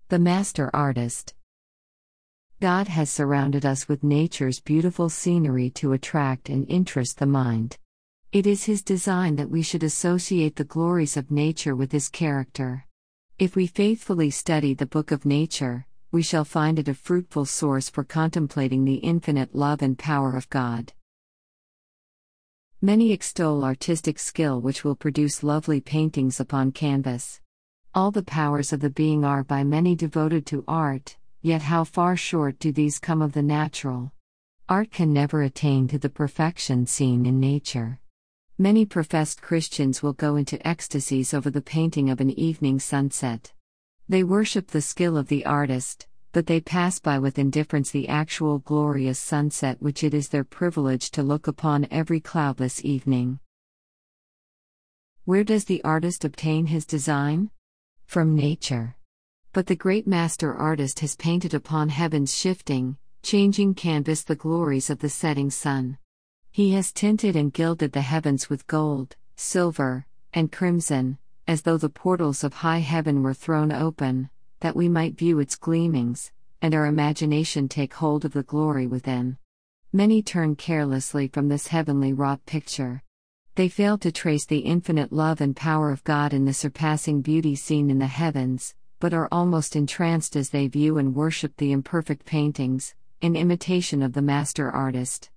The Master Artist. God has surrounded us with nature's beautiful scenery to attract and interest the mind. It is His design that we should associate the glories of nature with His character. If we faithfully study the book of nature, we shall find it a fruitful source for contemplating the infinite love and power of God. Many extol artistic skill which will produce lovely paintings upon canvas. All the powers of the being are by many devoted to art, yet how far short do these come of the natural. Art can never attain to the perfection seen in nature. Many professed Christians will go into ecstasies over the painting of an evening sunset. They worship the skill of the artist, but they pass by with indifference the actual glorious sunset which it is their privilege to look upon every cloudless evening. Where does the artist obtain his design? From nature. But the great master artist has painted upon heaven's shifting, changing canvas the glories of the setting sun. He has tinted and gilded the heavens with gold, silver, and crimson, as though the portals of high heaven were thrown open, that we might view its gleamings, and our imagination take hold of the glory within. Many turn carelessly from this heavenly wrought picture. They fail to trace the infinite love and power of God in the surpassing beauty seen in the heavens, but are almost entranced as they view and worship the imperfect paintings, in imitation of the master artist.